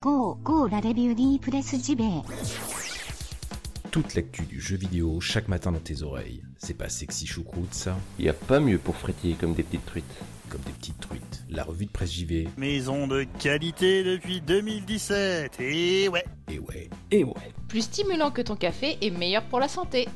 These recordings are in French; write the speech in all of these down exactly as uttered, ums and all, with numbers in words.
Go, go, la review di Presse J B. Toute l'actu du jeu vidéo chaque matin dans tes oreilles. C'est pas sexy choucroute ça? Y a pas mieux pour frétiller comme des petites truites. Comme des petites truites. La revue de Presse J V. Maison de qualité depuis deux mille dix-sept. Et ouais. Et ouais. Et ouais. Plus stimulant que ton café et meilleur pour la santé.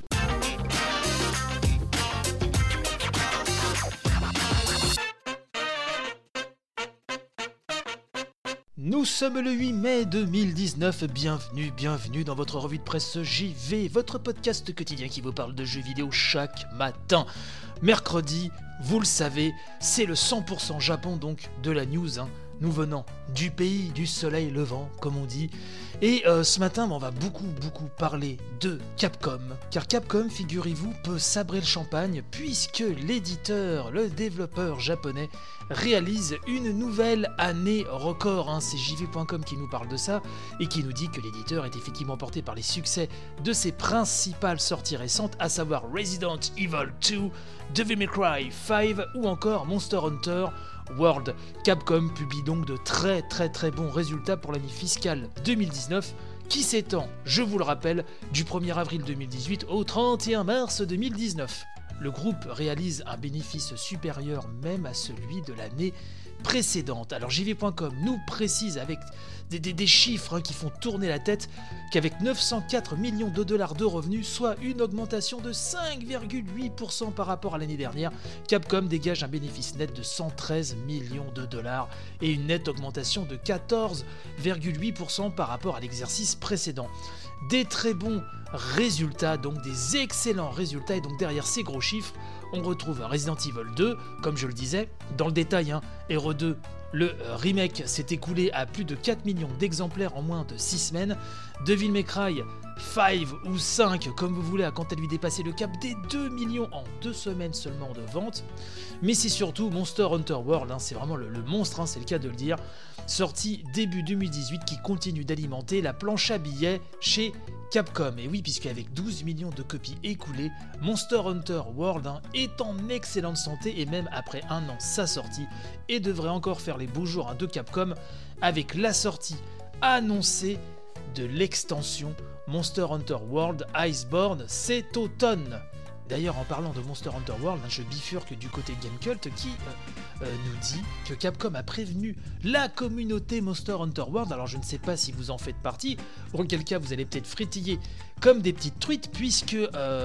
Nous sommes le huit mai deux mille dix-neuf, bienvenue, bienvenue dans votre revue de presse J V, votre podcast quotidien qui vous parle de jeux vidéo chaque matin. Mercredi, vous le savez, c'est le cent pour cent Japon donc de la news, hein. Nous venons du pays du soleil levant, comme on dit. Et euh, ce matin, on va beaucoup, beaucoup parler de Capcom. Car Capcom, figurez-vous, peut sabrer le champagne puisque l'éditeur, le développeur japonais, réalise une nouvelle année record. Hein. C'est J V point com qui nous parle de ça et qui nous dit que l'éditeur est effectivement porté par les succès de ses principales sorties récentes, à savoir Resident Evil deux, Devil May Cry cinq ou encore Monster Hunter World. Capcom publie donc de très très très bons résultats pour l'année fiscale deux mille dix-neuf qui s'étend, je vous le rappelle, du premier avril deux mille dix-huit au trente et un mars deux mille dix-neuf. Le groupe réalise un bénéfice supérieur même à celui de l'année précédente. Alors J V point com nous précise avec des, des, des chiffres hein, qui font tourner la tête qu'avec neuf cent quatre millions de dollars de revenus, soit une augmentation de cinq virgule huit pour cent par rapport à l'année dernière, Capcom dégage un bénéfice net de cent treize millions de dollars et une nette augmentation de quatorze virgule huit pour cent par rapport à l'exercice précédent. Des très bons résultats, donc des excellents résultats, et donc derrière ces gros chiffres, on retrouve Resident Evil deux, comme je le disais, dans le détail, hein, R E deux, le remake s'est écoulé à plus de quatre millions d'exemplaires en moins de six semaines, Devil May Cry cinq ou cinq, comme vous voulez, a quant à lui dépassé le cap des deux millions en deux semaines seulement de vente, mais c'est surtout Monster Hunter World, hein, c'est vraiment le, le monstre, hein, c'est le cas de le dire, sorti début deux mille dix-huit, qui continue d'alimenter la planche à billets chez Capcom. Et oui, puisque avec douze millions de copies écoulées, Monster Hunter World hein, est en excellente santé et même après un an sa sortie, et devrait encore faire les beaux jours hein, de Capcom avec la sortie annoncée de l'extension Monster Hunter World Iceborne cet automne. D'ailleurs, en parlant de Monster Hunter World, hein, je bifurque du côté Gamecult qui euh, euh, nous dit que Capcom a prévenu la communauté Monster Hunter World. Alors je ne sais pas si vous en faites partie, auquel cas vous allez peut-être frétiller comme des petites truites, puisque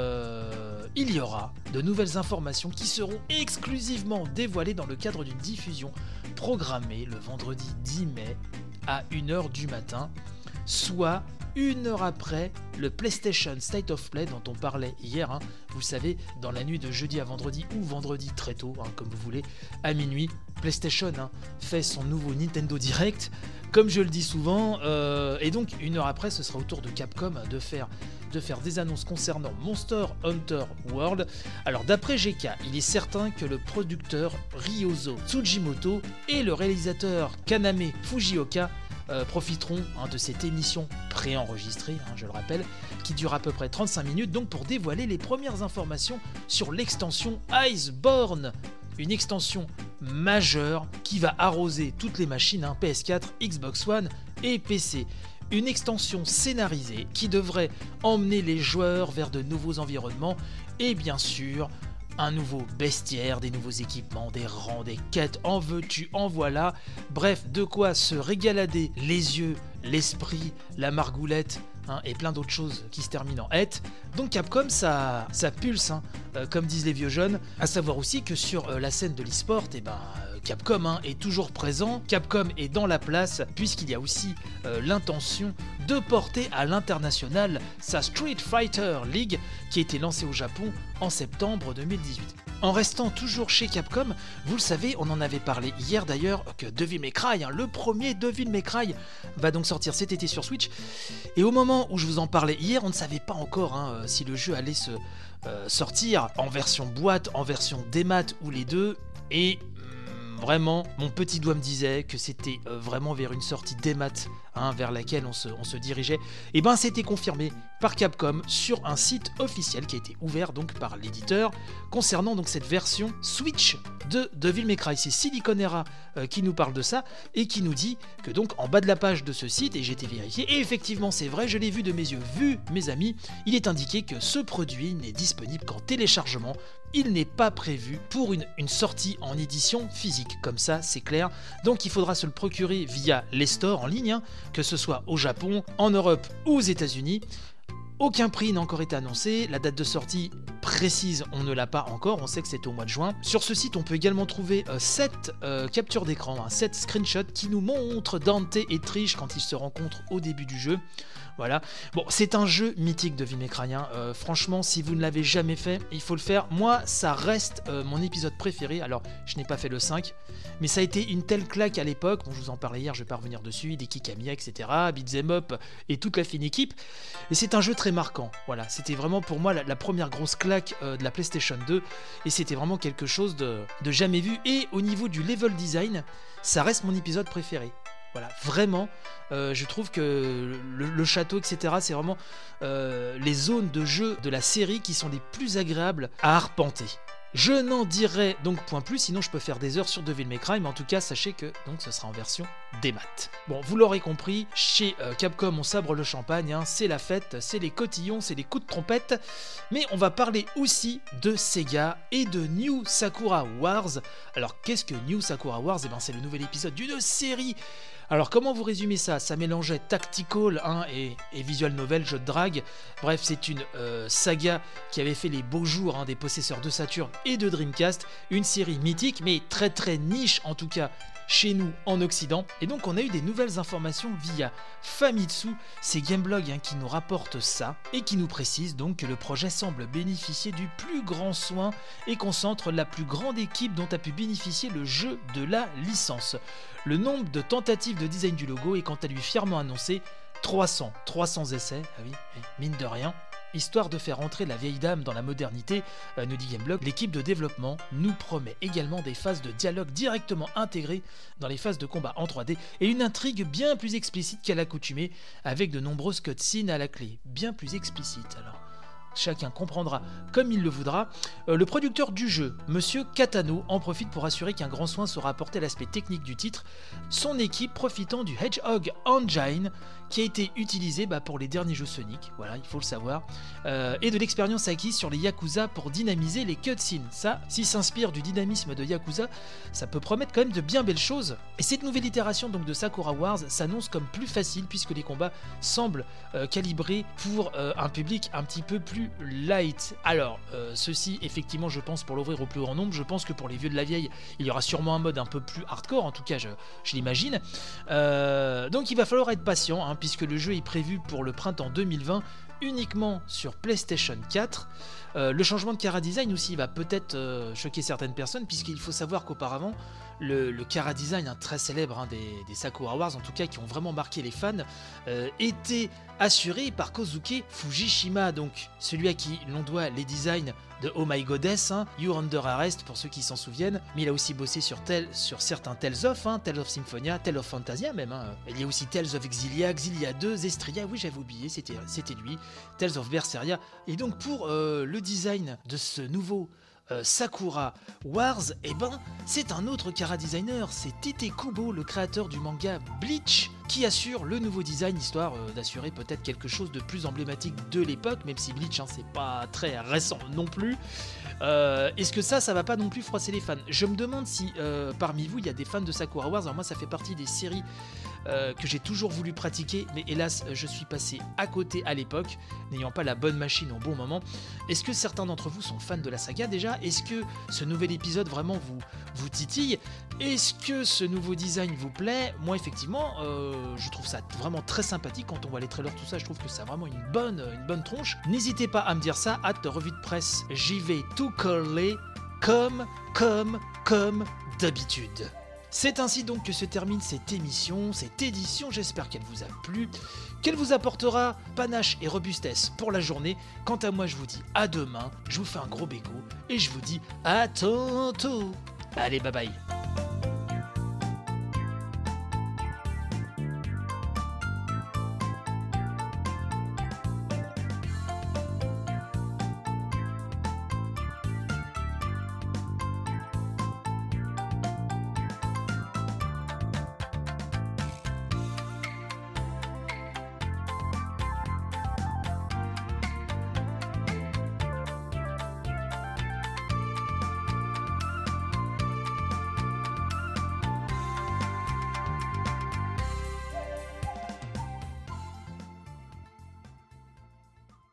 euh, il y aura de nouvelles informations qui seront exclusivement dévoilées dans le cadre d'une diffusion programmée le vendredi dix mai à une heure du matin, soit une heure après le PlayStation State of Play dont on parlait hier, hein, vous savez, dans la nuit de jeudi à vendredi ou vendredi très tôt, hein, comme vous voulez, à minuit, PlayStation hein, fait son nouveau Nintendo Direct, comme je le dis souvent, euh, et donc une heure après, ce sera au tour de Capcom de faire, de faire des annonces concernant Monster Hunter World. Alors d'après G K, il est certain que le producteur Ryozo Tsujimoto et le réalisateur Kaname Fujioka Euh, profiteront hein, de cette émission préenregistrée, hein, je le rappelle, qui dure à peu près trente-cinq minutes, donc pour dévoiler les premières informations sur l'extension Iceborne, une extension majeure qui va arroser toutes les machines, hein, P S quatre, Xbox One et P C. Une extension scénarisée qui devrait emmener les joueurs vers de nouveaux environnements et bien sûr un nouveau bestiaire, des nouveaux équipements, des rangs, des quêtes, en veux-tu, en voilà. Bref, de quoi se régalader les yeux, l'esprit, la margoulette, hein, et plein d'autres choses qui se terminent en «-ette». Donc Capcom, ça, ça pulse, hein, euh, comme disent les vieux jeunes. À savoir aussi que sur euh, la scène de l'e-sport, eh ben, euh, Capcom hein, est toujours présent. Capcom est dans la place, puisqu'il y a aussi euh, l'intention de porter à l'international sa Street Fighter League, qui a été lancée au Japon en septembre deux mille dix-huit. En restant toujours chez Capcom, vous le savez, on en avait parlé hier d'ailleurs, que Devil May Cry, hein, le premier Devil May Cry, va donc sortir cet été sur Switch. Et au moment où je vous en parlais hier, on ne savait pas encore hein, si le jeu allait se euh, sortir en version boîte, en version démat ou les deux. Et hum, vraiment, mon petit doigt me disait que c'était euh, vraiment vers une sortie démat hein, vers laquelle on se, on se dirigeait, et ben c'était confirmé par Capcom sur un site officiel qui a été ouvert donc par l'éditeur concernant donc cette version Switch de Devil May Cry. C'est Siliconera euh, qui nous parle de ça et qui nous dit que donc en bas de la page de ce site, et j'ai été vérifié, et effectivement c'est vrai, je l'ai vu de mes yeux, vu mes amis, il est indiqué que ce produit n'est disponible qu'en téléchargement. Il n'est pas prévu pour une, une sortie en édition physique, comme ça c'est clair. Donc il faudra se le procurer via les stores en ligne, hein, que ce soit au Japon, en Europe ou aux États-Unis. Aucun prix n'a encore été annoncé, la date de sortie précise on ne l'a pas encore, on sait que c'est au mois de juin. Sur ce site on peut également trouver euh, sept euh, captures d'écran, hein, sept screenshots qui nous montrent Dante et Trish quand ils se rencontrent au début du jeu. Voilà. Bon, c'est un jeu mythique de Devil May Cry. Euh, franchement, si vous ne l'avez jamais fait, il faut le faire. Moi, ça reste euh, mon épisode préféré. Alors, je n'ai pas fait le cinq, mais ça a été une telle claque à l'époque. Bon, je vous en parlais hier, je vais pas revenir dessus. Hideki Kamiya, et cetera. Beat'em Up et toute la fine équipe. Et c'est un jeu très marquant. Voilà, c'était vraiment pour moi la, la première grosse claque euh, de la PlayStation deux. Et c'était vraiment quelque chose de, de jamais vu. Et au niveau du level design, ça reste mon épisode préféré. Voilà, vraiment, euh, je trouve que le, le château, et cetera, c'est vraiment euh, les zones de jeu de la série qui sont les plus agréables à arpenter. Je n'en dirai donc point plus, sinon je peux faire des heures sur Devil May Cry, mais en tout cas, sachez que donc ce sera en version démat. Bon, vous l'aurez compris, chez euh, Capcom, on sabre le champagne, hein, c'est la fête, c'est les cotillons, c'est les coups de trompette, mais on va parler aussi de Sega et de New Sakura Wars. Alors, qu'est-ce que New Sakura Wars? Eh ben, c'est le nouvel épisode d'une série. Alors comment vous résumer ça? Ça mélangeait tactical hein, et, et visual novel, jeu de drague. Bref, c'est une euh, saga qui avait fait les beaux jours hein, des possesseurs de Saturn et de Dreamcast. Une série mythique, mais très très niche en tout cas chez nous en Occident. Et donc on a eu des nouvelles informations via Famitsu, c'est Gameblog hein, qui nous rapporte ça et qui nous précise donc que le projet semble bénéficier du plus grand soin et concentre la plus grande équipe dont a pu bénéficier le jeu de la licence. Le nombre de tentatives de design du logo est quant à lui fièrement annoncé trois cents. trois cents essais, ah oui, mine de rien. Histoire de faire entrer la vieille dame dans la modernité, euh, nous dit Gameblog, l'équipe de développement nous promet également des phases de dialogue directement intégrées dans les phases de combat en trois D et une intrigue bien plus explicite qu'à l'accoutumée, avec de nombreuses cutscenes à la clé. Bien plus explicite alors. Chacun comprendra comme il le voudra. Euh, le producteur du jeu, Monsieur Katano, en profite pour assurer qu'un grand soin sera apporté à l'aspect technique du titre, son équipe profitant du Hedgehog Engine qui a été utilisé bah, pour les derniers jeux Sonic, voilà, il faut le savoir, euh, et de l'expérience acquise sur les Yakuza pour dynamiser les cutscenes. Ça, s'il s'inspire du dynamisme de Yakuza, ça peut promettre quand même de bien belles choses. Et cette nouvelle itération donc de Sakura Wars s'annonce comme plus facile puisque les combats semblent euh, calibrés pour euh, un public un petit peu plus light. Alors, euh, ceci, effectivement, je pense pour l'ouvrir au plus grand nombre, je pense que pour les vieux de la vieille, il y aura sûrement un mode un peu plus hardcore, en tout cas, je, je l'imagine. Euh, donc, il va falloir être patient, hein, puisque le jeu est prévu pour le printemps deux mille vingt, uniquement sur PlayStation quatre. Euh, le changement de chara design aussi va peut-être euh, choquer certaines personnes, puisqu'il faut savoir qu'auparavant, le, le chara design hein, très célèbre hein, des, des Sakura Wars, en tout cas qui ont vraiment marqué les fans, euh, était assuré par Kozuke Fujishima, donc celui à qui l'on doit les designs de Oh My Goddess, hein, You're Under Arrest pour ceux qui s'en souviennent, mais il a aussi bossé sur, tel, sur certains Tales of, hein, Tales of Symphonia, Tales of Fantasia même, hein. Il y a aussi Tales of Exilia, Exilia deux, Zestria, oui j'avais oublié, c'était, c'était lui, Tales of Berseria, et donc pour euh, le design de ce nouveau Euh, Sakura Wars, eh ben, c'est un autre chara designer, c'est Tite Kubo, le créateur du manga Bleach, qui assure le nouveau design, histoire euh, d'assurer peut-être quelque chose de plus emblématique de l'époque, même si Bleach, hein, c'est pas très récent non plus. Euh, est-ce que ça, ça va pas non plus froisser les fans? Je me demande si euh, parmi vous, il y a des fans de Sakura Wars. Alors moi, ça fait partie des séries euh, que j'ai toujours voulu pratiquer, mais hélas, je suis passé à côté à l'époque, n'ayant pas la bonne machine au bon moment. Est-ce que certains d'entre vous sont fans de la saga déjà? Est-ce que ce nouvel épisode vraiment vous, vous titille? Est-ce que ce nouveau design vous plaît? Moi, effectivement, euh, je trouve ça vraiment très sympathique. Quand on voit les trailers, tout ça, je trouve que c'est vraiment une bonne, une bonne tronche. N'hésitez pas à me dire ça, hâte de revue de presse. J'y vais tout coller, comme, comme, comme d'habitude. C'est ainsi donc que se termine cette émission, cette édition, j'espère qu'elle vous a plu, qu'elle vous apportera panache et robustesse pour la journée. Quant à moi, je vous dis à demain, je vous fais un gros bégo et je vous dis à tantôt. Allez, bye bye.